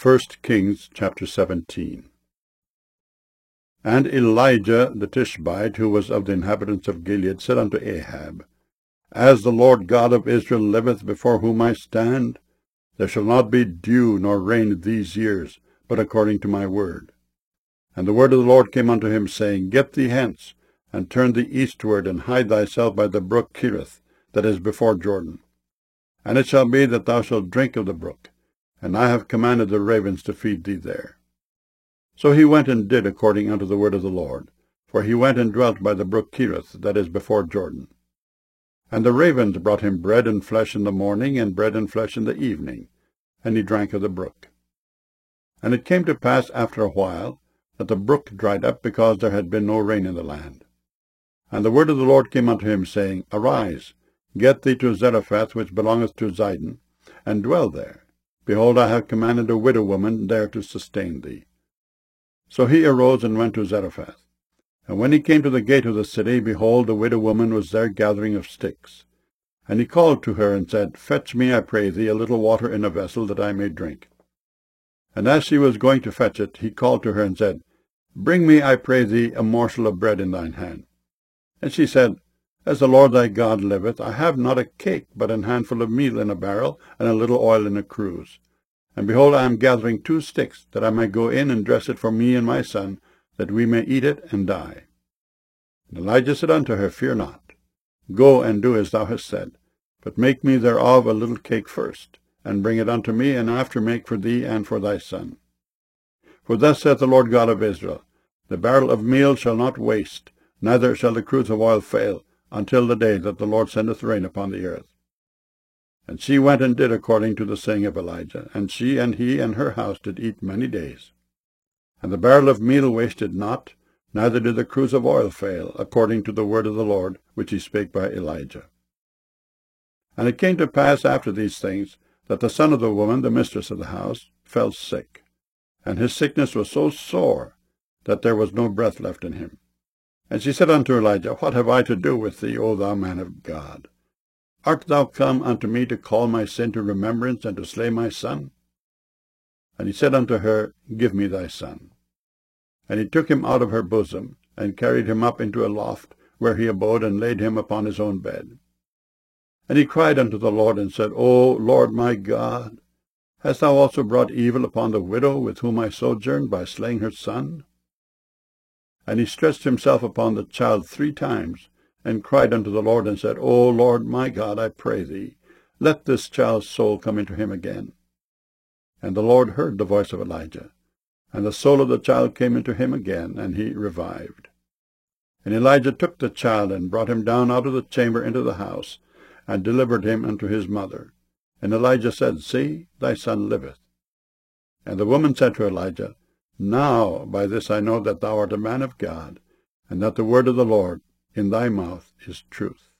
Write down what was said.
1 Kings chapter 17. And Elijah the Tishbite, who was of the inhabitants of Gilead, said unto Ahab, As the Lord God of Israel liveth, before whom I stand, there shall not be dew nor rain these years, but according to my word. And the word of the Lord came unto him, saying, Get thee hence, and turn thee eastward, and hide thyself by the brook Cherith, that is before Jordan. And it shall be that thou shalt drink of the brook, and I have commanded the ravens to feed thee there. So he went and did according unto the word of the Lord, for he went and dwelt by the brook Cherith, that is before Jordan. And the ravens brought him bread and flesh in the morning, and bread and flesh in the evening, and he drank of the brook. And it came to pass after a while, that the brook dried up, because there had been no rain in the land. And the word of the Lord came unto him, saying, Arise, get thee to Zarephath, which belongeth to Zidon, and dwell there. Behold, I have commanded a widow woman there to sustain thee. So he arose and went to Zarephath. And when he came to the gate of the city, behold, the widow woman was there gathering of sticks. And he called to her, and said, Fetch me, I pray thee, a little water in a vessel, that I may drink. And as she was going to fetch it, he called to her, and said, Bring me, I pray thee, a morsel of bread in thine hand. And she said, As the Lord thy God liveth, I have not a cake, but an handful of meal in a barrel, and a little oil in a cruse. And behold, I am gathering 2 sticks, that I may go in and dress it for me and my son, that we may eat it and die. And Elijah said unto her, Fear not. Go and do as thou hast said, but make me thereof a little cake first, and bring it unto me, and after make for thee and for thy son. For thus saith the Lord God of Israel, The barrel of meal shall not waste, neither shall the cruse of oil fail, until the day that the Lord sendeth rain upon the earth. And she went and did according to the saying of Elijah, and she and he and her house did eat many days. And the barrel of meal wasted not, neither did the cruse of oil fail, according to the word of the Lord, which he spake by Elijah. And it came to pass after these things, that the son of the woman, the mistress of the house, fell sick, and his sickness was so sore, that there was no breath left in him. And she said unto Elijah, What have I to do with thee, O thou man of God? Art thou come unto me to call my sin to remembrance, and to slay my son? And he said unto her, Give me thy son. And he took him out of her bosom, and carried him up into a loft, where he abode, and laid him upon his own bed. And he cried unto the Lord, and said, O Lord my God, hast thou also brought evil upon the widow with whom I sojourned, by slaying her son? And he stretched himself upon the child 3 times, and cried unto the Lord, and said, O Lord my God, I pray thee, let this child's soul come into him again. And the Lord heard the voice of Elijah, and the soul of the child came into him again, and he revived. And Elijah took the child, and brought him down out of the chamber into the house, and delivered him unto his mother. And Elijah said, See, thy son liveth. And the woman said to Elijah, Now by this I know that thou art a man of God, and that the word of the Lord in thy mouth is truth.